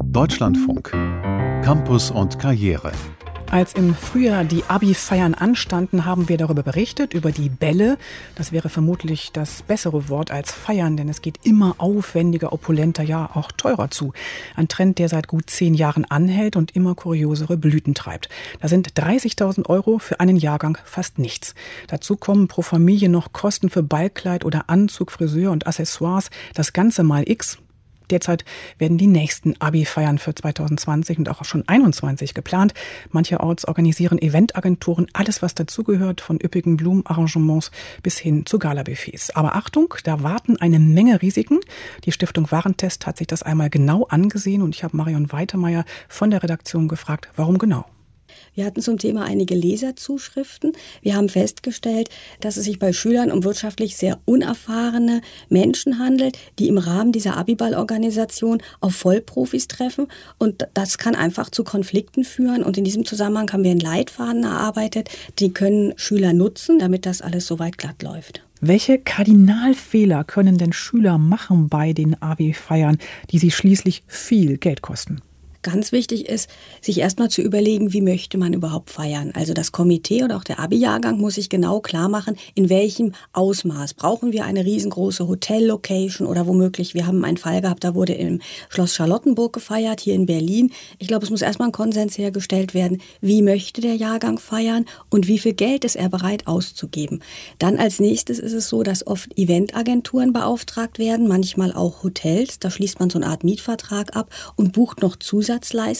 Deutschlandfunk. Campus und Karriere. Als im Frühjahr die Abi-Feiern anstanden, haben wir darüber berichtet, über die Bälle. Das wäre vermutlich das bessere Wort als feiern, denn es geht immer aufwendiger, opulenter, ja auch teurer zu. Ein Trend, der seit gut 10 Jahren anhält und immer kuriosere Blüten treibt. Da sind 30.000 € für einen Jahrgang fast nichts. Dazu kommen pro Familie noch Kosten für Ballkleid oder Anzug, Friseur und Accessoires. Das Ganze mal X. Derzeit werden die nächsten Abi-Feiern für 2020 und auch schon 2021 geplant. Mancherorts organisieren Eventagenturen alles, was dazugehört, von üppigen Blumenarrangements bis hin zu Galabuffets. Aber Achtung, da warten eine Menge Risiken. Die Stiftung Warentest hat sich das einmal genau angesehen und ich habe Marion Weitemeyer von der Redaktion gefragt, warum genau? Wir hatten zum Thema einige Leserzuschriften. Wir haben festgestellt, dass es sich bei Schülern um wirtschaftlich sehr unerfahrene Menschen handelt, die im Rahmen dieser Abiball-Organisation auf Vollprofis treffen. Und das kann einfach zu Konflikten führen. Und in diesem Zusammenhang haben wir einen Leitfaden erarbeitet. Die können Schüler nutzen, damit das alles soweit glatt läuft. Welche Kardinalfehler können denn Schüler machen bei den Abi-Feiern, die sie schließlich viel Geld kosten? Ganz wichtig ist, sich erstmal zu überlegen, wie möchte man überhaupt feiern. Also das Komitee oder auch der Abi-Jahrgang muss sich genau klar machen, in welchem Ausmaß. Brauchen wir eine riesengroße Hotel-Location oder womöglich, wir haben einen Fall gehabt, da wurde im Schloss Charlottenburg gefeiert, hier in Berlin. Ich glaube, es muss erstmal ein Konsens hergestellt werden, wie möchte der Jahrgang feiern und wie viel Geld ist er bereit auszugeben. Dann als nächstes ist es so, dass oft Eventagenturen beauftragt werden, manchmal auch Hotels. Da schließt man so eine Art Mietvertrag ab und bucht noch Zusatzleistungen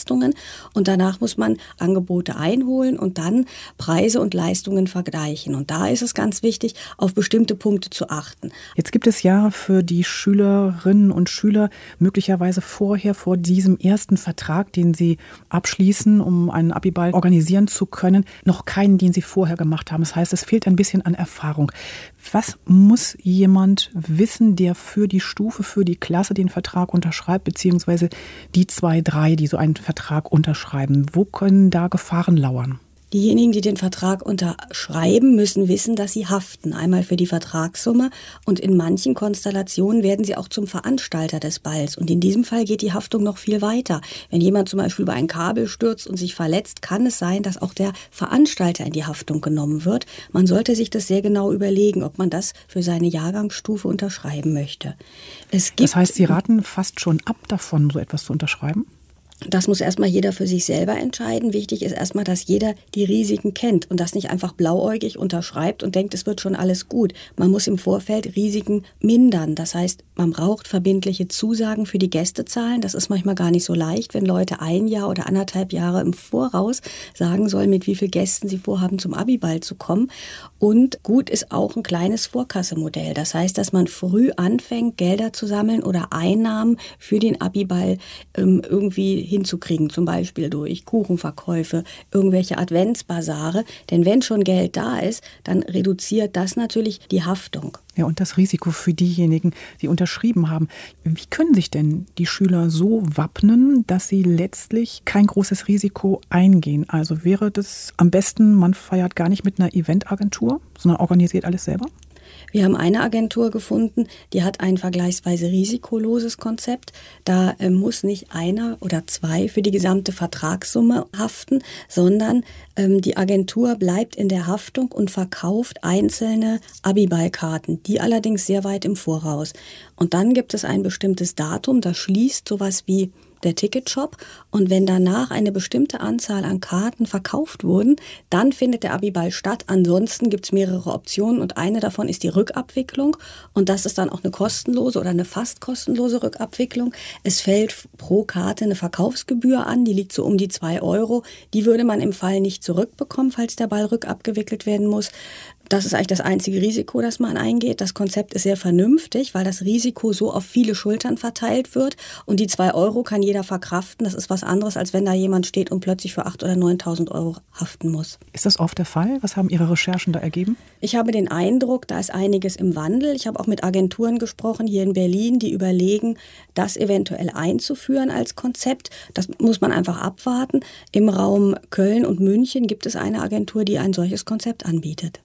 und danach muss man Angebote einholen und dann Preise und Leistungen vergleichen. Und da ist es ganz wichtig, auf bestimmte Punkte zu achten. Jetzt gibt es ja für die Schülerinnen und Schüler möglicherweise vor diesem ersten Vertrag, den sie abschließen, um einen Abiball organisieren zu können, noch keinen, den sie vorher gemacht haben. Das heißt, es fehlt ein bisschen an Erfahrung. Was muss jemand wissen, der für die Stufe, für die Klasse den Vertrag unterschreibt, beziehungsweise die 2, 3, die so einen Vertrag unterschreiben? Wo können da Gefahren lauern? Diejenigen, die den Vertrag unterschreiben, müssen wissen, dass sie haften. Einmal für die Vertragssumme und in manchen Konstellationen werden sie auch zum Veranstalter des Balls. Und in diesem Fall geht die Haftung noch viel weiter. Wenn jemand zum Beispiel über ein Kabel stürzt und sich verletzt, kann es sein, dass auch der Veranstalter in die Haftung genommen wird. Man sollte sich das sehr genau überlegen, ob man das für seine Jahrgangsstufe unterschreiben möchte. Das heißt, Sie raten fast schon ab davon, so etwas zu unterschreiben? Das muss erstmal jeder für sich selber entscheiden. Wichtig ist erstmal, dass jeder die Risiken kennt und das nicht einfach blauäugig unterschreibt und denkt, es wird schon alles gut. Man muss im Vorfeld Risiken mindern. Das heißt, man braucht verbindliche Zusagen für die Gästezahlen. Das ist manchmal gar nicht so leicht, wenn Leute 1 Jahr oder 1,5 Jahre im Voraus sagen sollen, mit wie vielen Gästen sie vorhaben, zum Abiball zu kommen. Und gut ist auch ein kleines Vorkassemodell. Das heißt, dass man früh anfängt, Gelder zu sammeln oder Einnahmen für den Abiball irgendwie hinzukriegen, zum Beispiel durch Kuchenverkäufe, irgendwelche Adventsbasare. Denn wenn schon Geld da ist, dann reduziert das natürlich die Haftung. Ja, und das Risiko für diejenigen, die unterschrieben haben. Wie können sich denn die Schüler so wappnen, dass sie letztlich kein großes Risiko eingehen? Also wäre das am besten, man feiert gar nicht mit einer Eventagentur, sondern organisiert alles selber? Wir haben eine Agentur gefunden, die hat ein vergleichsweise risikoloses Konzept. Da muss nicht einer oder 2 für die gesamte Vertragssumme haften, sondern die Agentur bleibt in der Haftung und verkauft einzelne Abiball-Karten, die allerdings sehr weit im Voraus. Und dann gibt es ein bestimmtes Datum, das schließt sowas wie der Ticketshop. Und wenn danach eine bestimmte Anzahl an Karten verkauft wurden, dann findet der Abiball statt. Ansonsten gibt es mehrere Optionen und eine davon ist die Rückabwicklung. Und das ist dann auch eine kostenlose oder eine fast kostenlose Rückabwicklung. Es fällt pro Karte eine Verkaufsgebühr an, die liegt so um die 2 €. Die würde man im Fall nicht zurückbekommen, falls der Ball rückabgewickelt werden muss. Das ist eigentlich das einzige Risiko, das man eingeht. Das Konzept ist sehr vernünftig, weil das Risiko so auf viele Schultern verteilt wird. Und die 2 € kann jeder verkraften. Das ist was anderes, als wenn da jemand steht und plötzlich für 8.000 oder 9.000 € haften muss. Ist das oft der Fall? Was haben Ihre Recherchen da ergeben? Ich habe den Eindruck, da ist einiges im Wandel. Ich habe auch mit Agenturen gesprochen hier in Berlin, die überlegen, das eventuell einzuführen als Konzept. Das muss man einfach abwarten. Im Raum Köln und München gibt es eine Agentur, die ein solches Konzept anbietet.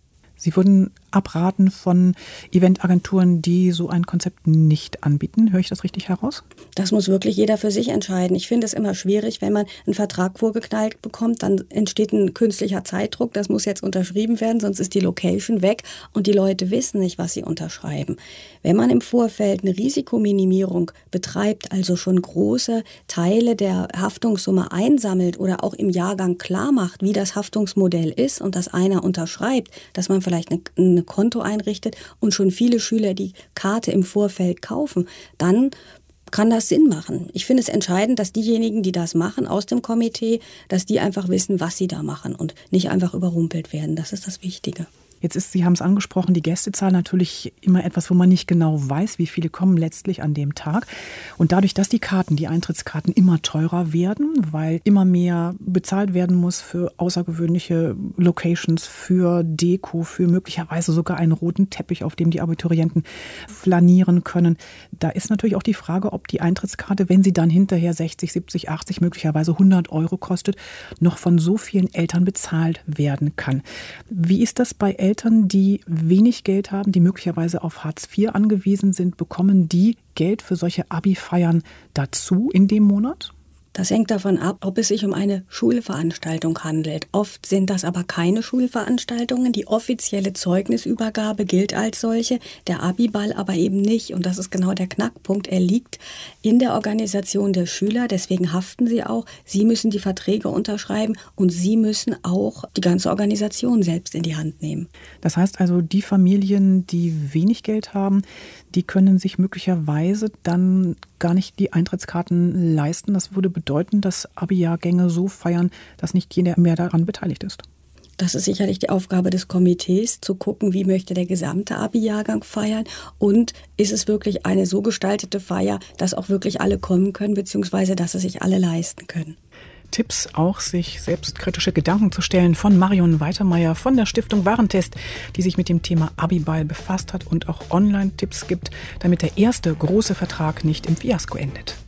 Sie würden abraten von Eventagenturen, die so ein Konzept nicht anbieten. Höre ich das richtig heraus? Das muss wirklich jeder für sich entscheiden. Ich finde es immer schwierig, wenn man einen Vertrag vorgeknallt bekommt, dann entsteht ein künstlicher Zeitdruck. Das muss jetzt unterschrieben werden, sonst ist die Location weg und die Leute wissen nicht, was sie unterschreiben. Wenn man im Vorfeld eine Risikominimierung betreibt, also schon große Teile der Haftungssumme einsammelt oder auch im Jahrgang klar macht, wie das Haftungsmodell ist und dass einer unterschreibt, dass man vielleicht eine Konto einrichtet und schon viele Schüler die Karte im Vorfeld kaufen, dann kann das Sinn machen. Ich finde es entscheidend, dass diejenigen, die das machen aus dem Komitee, dass die einfach wissen, was sie da machen und nicht einfach überrumpelt werden. Das ist das Wichtige. Jetzt ist, Sie haben es angesprochen, die Gästezahl natürlich immer etwas, wo man nicht genau weiß, wie viele kommen letztlich an dem Tag. Und dadurch, dass die Eintrittskarten immer teurer werden, weil immer mehr bezahlt werden muss für außergewöhnliche Locations, für Deko, für möglicherweise sogar einen roten Teppich, auf dem die Abiturienten flanieren können. Da ist natürlich auch die Frage, ob die Eintrittskarte, wenn sie dann hinterher 60, 70, 80, möglicherweise 100 € kostet, noch von so vielen Eltern bezahlt werden kann. Wie ist das bei Eltern, die wenig Geld haben, die möglicherweise auf Hartz IV angewiesen sind? Bekommen die Geld für solche Abi-Feiern dazu in dem Monat? Das hängt davon ab, ob es sich um eine Schulveranstaltung handelt. Oft sind das aber keine Schulveranstaltungen. Die offizielle Zeugnisübergabe gilt als solche, der Abiball aber eben nicht. Und das ist genau der Knackpunkt. Er liegt in der Organisation der Schüler, deswegen haften sie auch. Sie müssen die Verträge unterschreiben und sie müssen auch die ganze Organisation selbst in die Hand nehmen. Das heißt also, die Familien, die wenig Geld haben, die können sich möglicherweise dann gar nicht die Eintrittskarten leisten. Das würde bedeuten, dass Abi-Jahrgänge so feiern, dass nicht jeder mehr daran beteiligt ist. Das ist sicherlich die Aufgabe des Komitees, zu gucken, wie möchte der gesamte Abi-Jahrgang feiern und ist es wirklich eine so gestaltete Feier, dass auch wirklich alle kommen können, beziehungsweise dass es sich alle leisten können. Tipps auch, sich selbstkritische Gedanken zu stellen von Marion Weitermeier von der Stiftung Warentest, die sich mit dem Thema Abiball befasst hat und auch Online-Tipps gibt, damit der erste große Vertrag nicht im Fiasko endet.